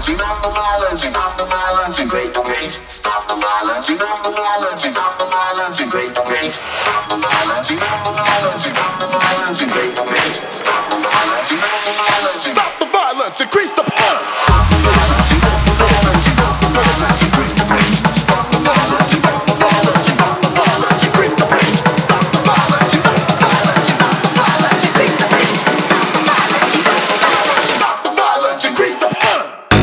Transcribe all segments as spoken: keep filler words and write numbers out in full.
violence, enough the violence, enough the violence, and break the pace. Stop the violence, enough the violence, enough the violence, and break the pace. Stop the violence, enough the violence, enough the violence, and break the pace. Stop the violence, enough the violence, stop the violence, increase the power. Stop the violence, enough the violence, enough the violence, and break the pace. Stop the violence, enough the violence, enough the violence, increase the pace. Stop the violence, enough the violence, enough the violence, increase the pace. Stop the violence, enough the violence, stop the violence, increase the power.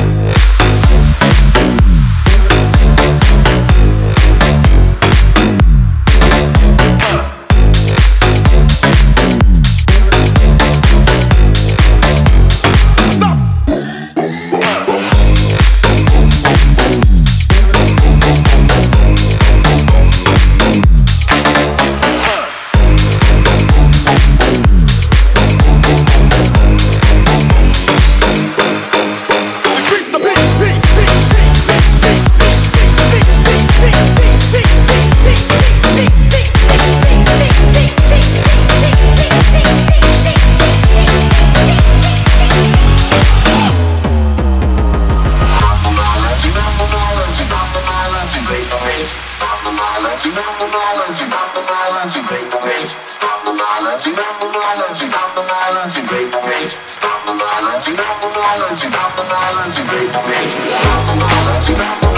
Stop the violence, enough the violence, enough the violence, and break the pace. Stop the violence, enough the violence, enough the violence, and break the pace. Stop the violence, enough the violence, enough the violence, and break the pace. Stop the violence, enough the